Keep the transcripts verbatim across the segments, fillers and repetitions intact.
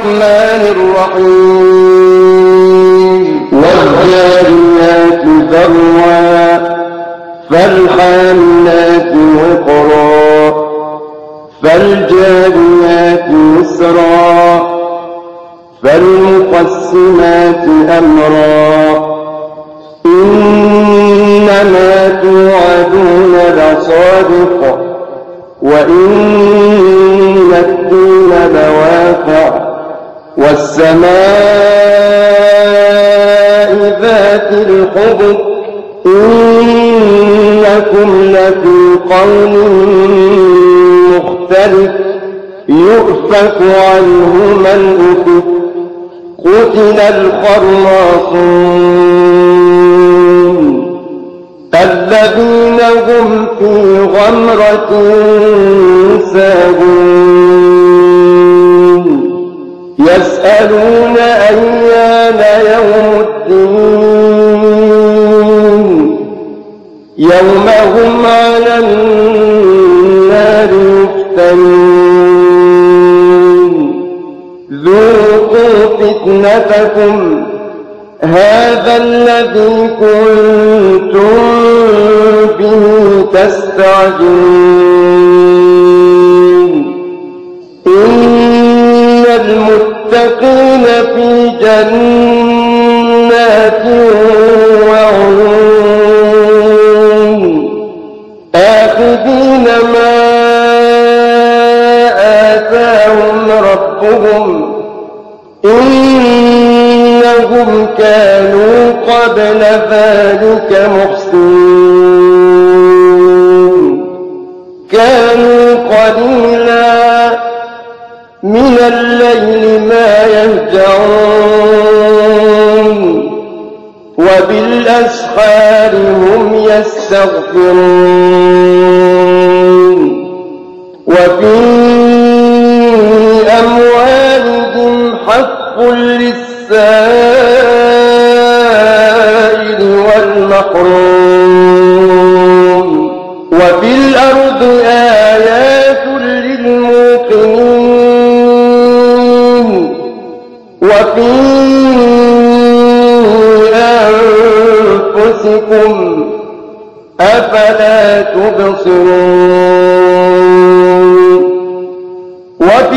الرحمن الرحيم والجاريات ذروا فالحاملات وقرا فالجاريات يسرا فالمقسمات أمرا إنما توعدون لصادق وإن الدين لواقع والسماء ذات الحبك إنكم لفي قول مختلف يؤفك عنه من أفك قتل الخراصون الذين هم في غمرة ساهون يسألون أيان يوم الدين يوم هم على النار يفتنون ذوقوا فتنتكم هذا الذي كنتم به تستعجلون إن المتقين في جنات وعيون آخذين ما آتاهم ربهم إنهم كانوا قبل ذلك محسنين كانوا قليلا من الليل ما يهجعون وبالأسحار هم يستغفرون وفي أموالهم حق للسائل والمحروم وفي الأرض آيات للموقنين وفي أنفسكم أفلا تبصرون وفي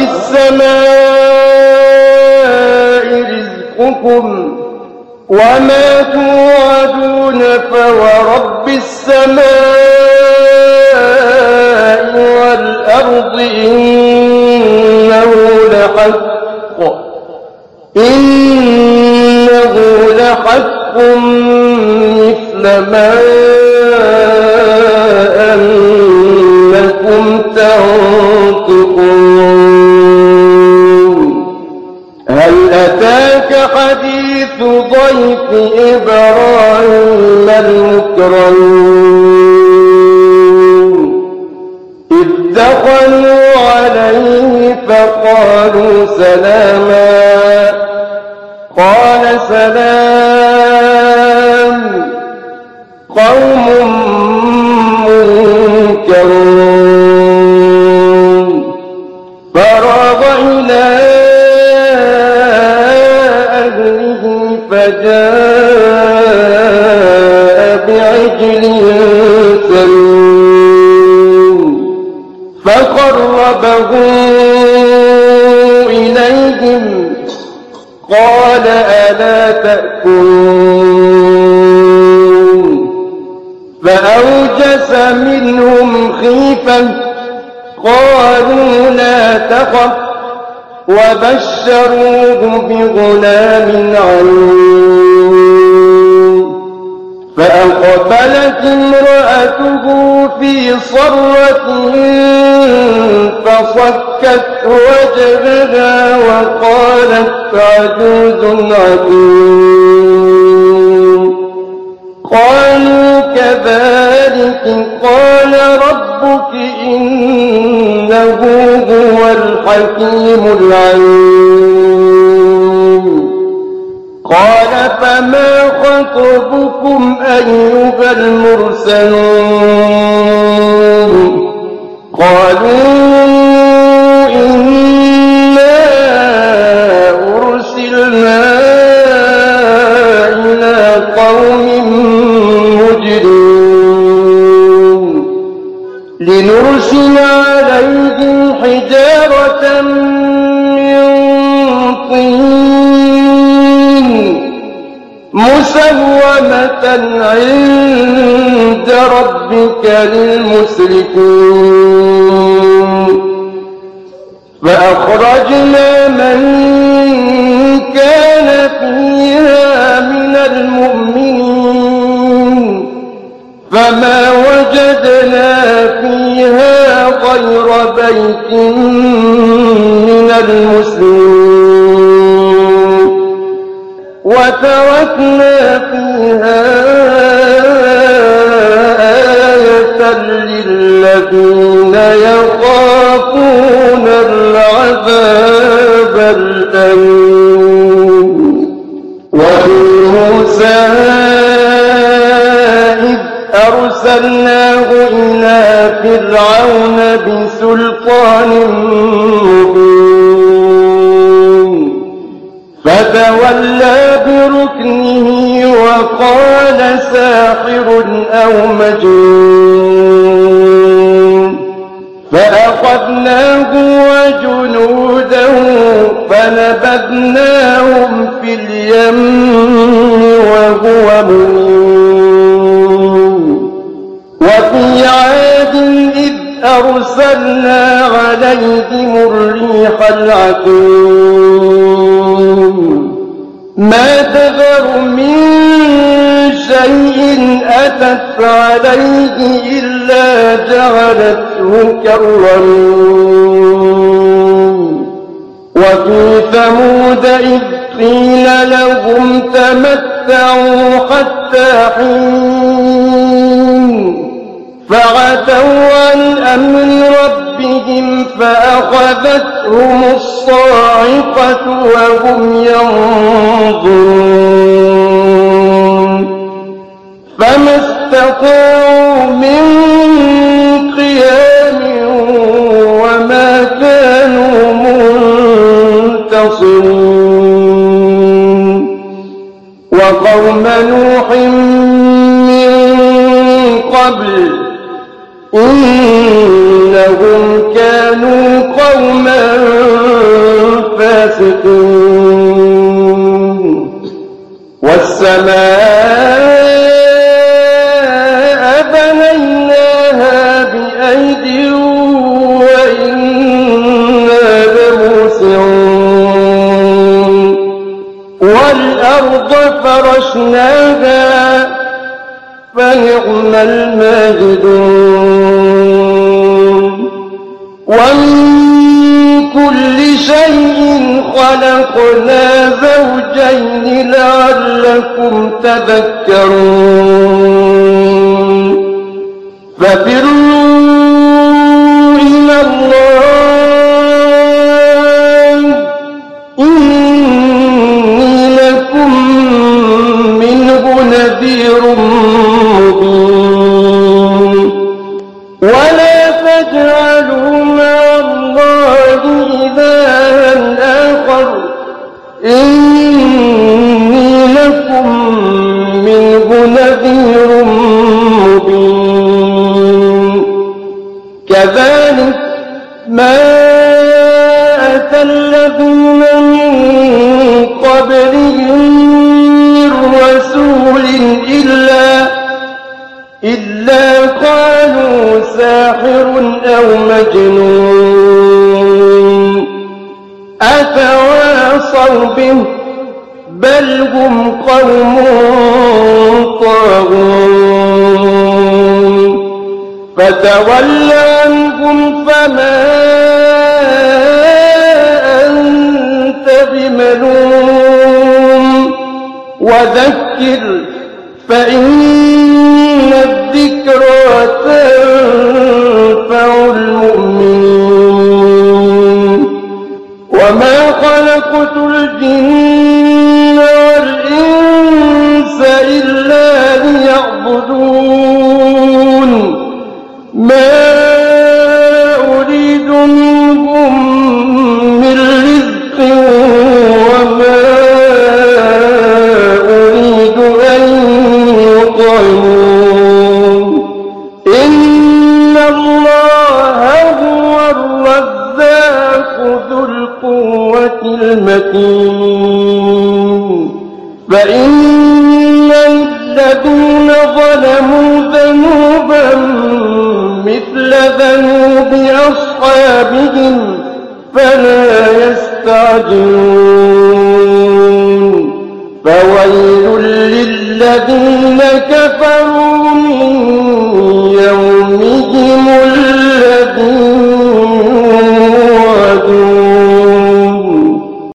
السماء رزقكم وما توعدون فورب السماء والأرض إنه لحق إنه لحق مثل ما أنكم تنطقون هل أتاك حديث ضيف إبراهيم المكرمين إذ دخلوا عليه فقالوا سلاما قال سلام قوم منكرون فراغ إلى أهله فجاء بعجل سمين فقربه إليهم قال ألا تأكلون فأوجس منهم خيفة قالوا لا تخف وبشروه بغلام عليم فأقبلت امرأته في صرة فصكت وجهها وقالت عجوز عقيم قالوا كذلك قال ربك إنه هو الحكيم العليم قال فما خطبكم أيها المرسلون قالوا إنا لنرسل عليهم حجارة من طين مسومة عند ربك للمسرفين فأخرجنا من كان فيها من المؤمنين فما وجدنا فيها غير بيت من المسلمين وتركنا فيها آية للذين يخافون العذاب الأليم وفي موسى إذ أرسلناه إلى فرعون بسلطان مبين فتولى بركنه وقال ساحر أو مجنون فأخذناه وجنوده فنبذناهم في اليم وهو مليم وفي عاد إذ أرسلنا عليهم الريح العقيم ما تذر من شيء أتت عليه إلا جعلته كالرميم وفي ثمود إذ قيل لهم تمتعوا حتى حين فعتوا عن أمر ربهم فأخذتهم الصاعقة وهم ينظرون فما استطاعوا من قيام وما كانوا منتصرين وقوم نوح من قبل إنهم كانوا قوما فاسقين والسماء بنيناها بأيد وإنا لموسعون والأرض فرشناها فنعم الماهدون ومن كل شيء خلقنا زوجين لعلكم تذكرون ففروا إلى الله إني لكم منه نذير ولا تجعلوا مع الله إلها آخر إني لكم منه نذير مبين كذلك ما أتى الذين من قبلهم من رسول إلا إلا قالوا ساحر أو مجنون أتواصوا به بل هم قوم طاغون فتول عنهم فما أنت بملوم وذكر فإن الذكرى تنفع المؤمنين وما خلقت الجن والإنس إلا ليعبدون ما أريد منهم من رزق وما أريد أن متين فإن الذين ظلموا ذنوبا مثل ذنوب أصحابهم فلا يستعجلون فويل للذين كفروا من يومهم